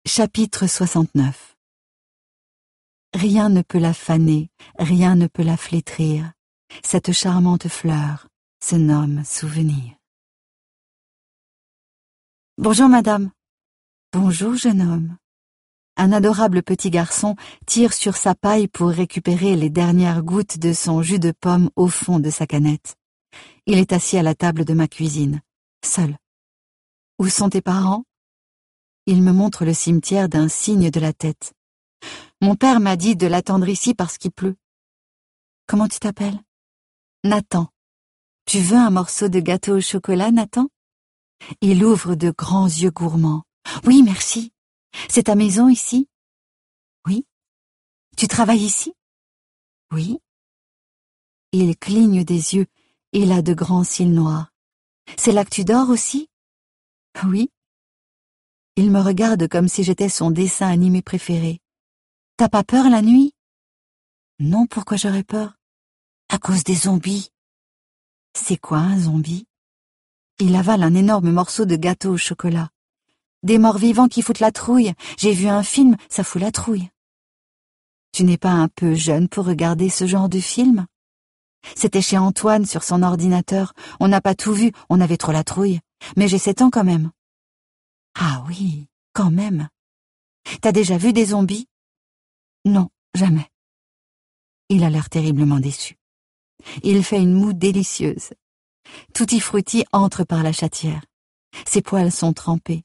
Chapitre 69. Rien ne peut la faner, rien ne peut la flétrir. Cette charmante fleur se nomme souvenir. Bonjour madame. Bonjour jeune homme. Un adorable petit garçon tire sur sa paille pour récupérer les dernières gouttes de son jus de pomme au fond de sa canette. Il est assis à la table de ma cuisine, seul. Où sont tes parents? Il me montre le cimetière d'un signe de la tête. Mon père m'a dit de l'attendre ici parce qu'il pleut. Comment tu t'appelles? Nathan. Tu veux un morceau de gâteau au chocolat, Nathan? Il ouvre de grands yeux gourmands. Oui, merci. C'est ta maison ici? Oui. Tu travailles ici? Oui. Il cligne des yeux. Il a de grands cils noirs. C'est là que tu dors aussi? Oui. Il me regarde comme si j'étais son dessin animé préféré. T'as pas peur la nuit? Non, pourquoi j'aurais peur? À cause des zombies. C'est quoi un zombie? Il avale un énorme morceau de gâteau au chocolat. Des morts vivants qui foutent la trouille. J'ai vu un film, ça fout la trouille. Tu n'es pas un peu jeune pour regarder ce genre de film? C'était chez Antoine sur son ordinateur. On n'a pas tout vu, on avait trop la trouille. Mais j'ai 7 ans quand même. Ah oui, quand même. T'as déjà vu des zombies? Non, jamais. Il a l'air terriblement déçu. Il fait une moue délicieuse. Tutti Frutti entre par la chatière. Ses poils sont trempés.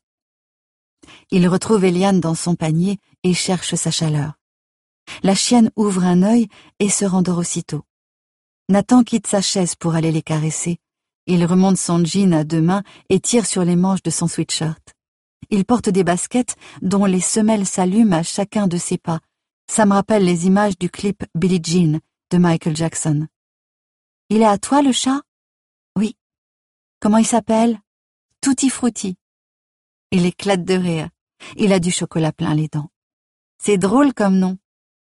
Il retrouve Eliane dans son panier et cherche sa chaleur. La chienne ouvre un œil et se rendort aussitôt. Nathan quitte sa chaise pour aller les caresser. Il remonte son jean à 2 mains et tire sur les manches de son sweatshirt. Il porte des baskets dont les semelles s'allument à chacun de ses pas. Ça me rappelle les images du clip Billie Jean de Michael Jackson. Il est à toi le chat? Oui. Comment il s'appelle? Tutti Frutti. Il éclate de rire. Il a du chocolat plein les dents. C'est drôle comme nom.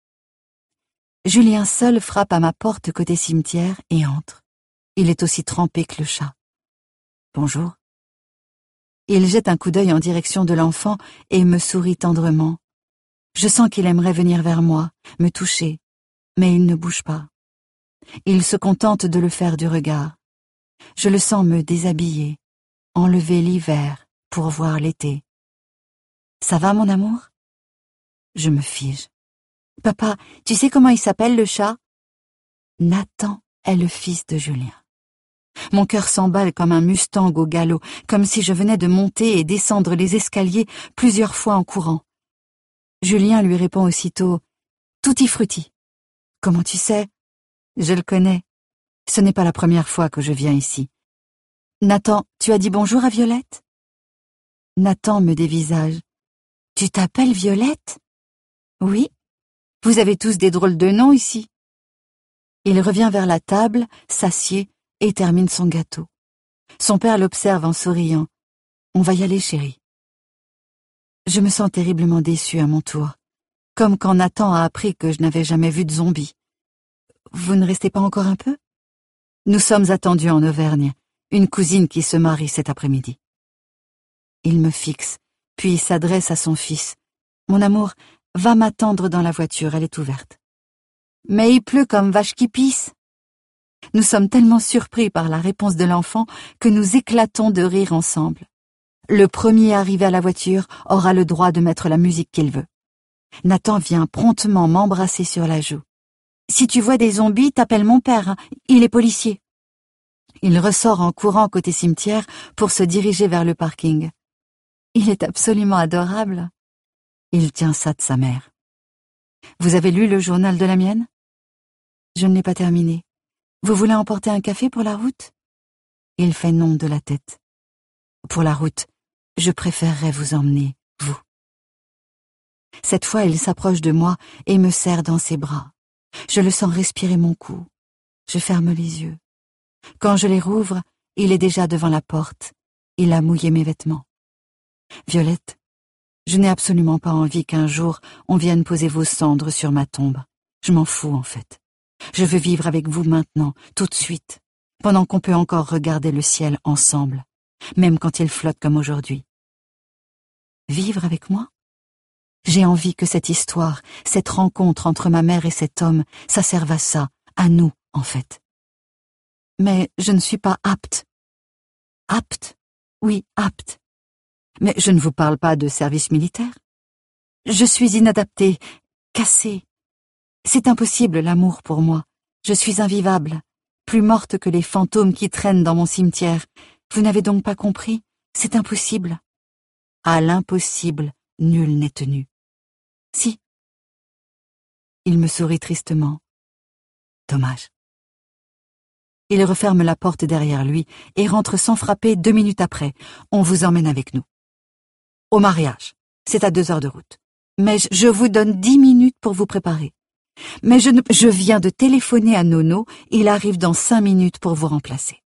Julien seul frappe à ma porte côté cimetière et entre. Il est aussi trempé que le chat. Bonjour. Il jette un coup d'œil en direction de l'enfant et me sourit tendrement. Je sens qu'il aimerait venir vers moi, me toucher, mais il ne bouge pas. Il se contente de le faire du regard. Je le sens me déshabiller, enlever l'hiver pour voir l'été. Ça va, mon amour? Je me fige. Papa, tu sais comment il s'appelle le chat? Nathan est le fils de Julien. Mon cœur s'emballe comme un mustang au galop, comme si je venais de monter et descendre les escaliers plusieurs fois en courant. Julien lui répond aussitôt « Tutti Frutti ». Comment tu sais? Je le connais. Ce n'est pas la première fois que je viens ici. Nathan, tu as dit bonjour à Violette? Nathan me dévisage. Tu t'appelles Violette? Oui. Vous avez tous des drôles de noms ici. Il revient vers la table, s'assied et termine son gâteau. Son père l'observe en souriant. On va y aller, chérie. Je me sens terriblement déçue à mon tour, comme quand Nathan a appris que je n'avais jamais vu de zombie. Vous ne restez pas encore un peu? Nous sommes attendus en Auvergne, une cousine qui se marie cet après-midi. Il me fixe, puis s'adresse à son fils. Mon amour, va m'attendre dans la voiture, elle est ouverte. Mais il pleut comme vache qui pisse. Nous sommes tellement surpris par la réponse de l'enfant que nous éclatons de rire ensemble. Le premier arrivé à la voiture aura le droit de mettre la musique qu'il veut. Nathan vient promptement m'embrasser sur la joue. Si tu vois des zombies, t'appelles mon père, hein. Il est policier. Il ressort en courant côté cimetière pour se diriger vers le parking. Il est absolument adorable. Il tient ça de sa mère. Vous avez lu le journal de la mienne? Je ne l'ai pas terminé. Vous voulez emporter un café pour la route? Il fait non de la tête. Pour la route, je préférerais vous emmener, vous. Cette fois, il s'approche de moi et me serre dans ses bras. Je le sens respirer mon cou. Je ferme les yeux. Quand je les rouvre, il est déjà devant la porte. Il a mouillé mes vêtements. Violette, je n'ai absolument pas envie qu'un jour on vienne poser vos cendres sur ma tombe. Je m'en fous, en fait. Je veux vivre avec vous maintenant, tout de suite, pendant qu'on peut encore regarder le ciel ensemble, même quand il flotte comme aujourd'hui. Vivre avec moi? J'ai envie que cette histoire, cette rencontre entre ma mère et cet homme, ça serve à ça, à nous, en fait. Mais je ne suis pas apte. Apte? Oui, apte. Mais je ne vous parle pas de service militaire. Je suis inadaptée, cassée. C'est impossible, l'amour, pour moi. Je suis invivable, plus morte que les fantômes qui traînent dans mon cimetière. Vous n'avez donc pas compris? C'est impossible. À l'impossible, nul n'est tenu. Si. Il me sourit tristement. Dommage. Il referme la porte derrière lui et rentre sans frapper 2 minutes après. On vous emmène avec nous. Au mariage. C'est à 2 heures de route. Mais je vous donne 10 minutes pour vous préparer. Mais je viens de téléphoner à Nono, il arrive dans 5 minutes pour vous remplacer.